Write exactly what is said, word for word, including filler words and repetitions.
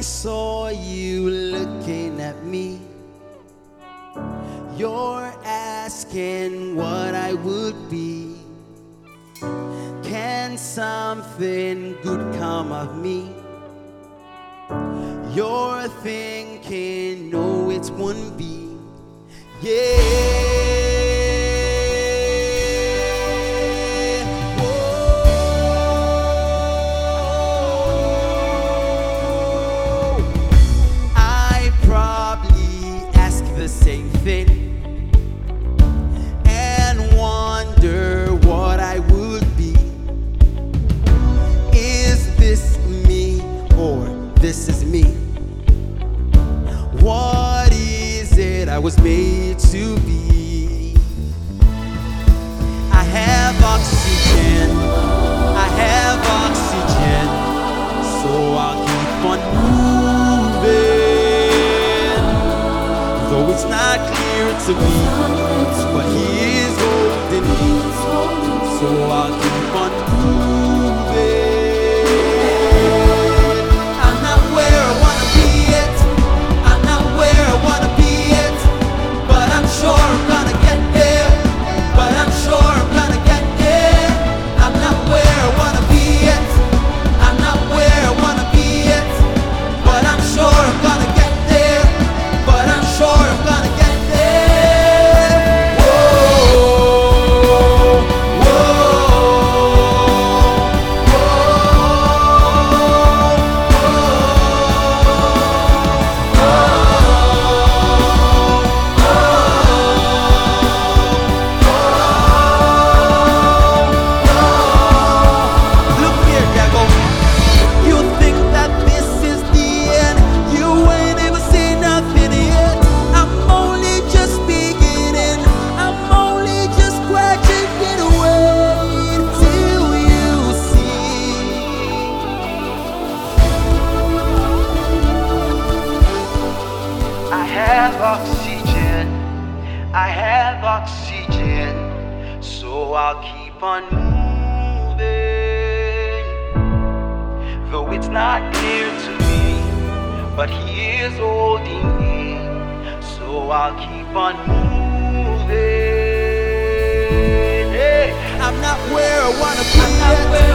saw you looking at me. You're asking what I would be. Can something good come of me? You're thinking, no, it won't be. Yeah. The same thing and wonder what I would be. Is this me or this is me? What is it I was made to be? I have oxygen, I have oxygen, so I'll keep on moving. Though it's not clear to me, but he is holding me, so I'll keep on moving. I'm not where I wanna be yet, I'm not where I wanna be yet, but I'm sure I'm gonna get there, but I'm sure I'm gonna get there. I'm not where I wanna be yet, I'm not where I wanna be yet, but I'm sure I'm gonna get there, but I'm sure I'm gonna get there. Whoa, whoa, look here, devil. You think that this is the end? You ain't ever seen nothing yet. I'm only just beginning. I'm only just scratching it away till you see. I have oxygen, I have oxygen, so I'll keep on moving. Though it's not clear to me, but he is holding me, so I'll keep on moving. Hey, I'm not where I wanna be. I'm not where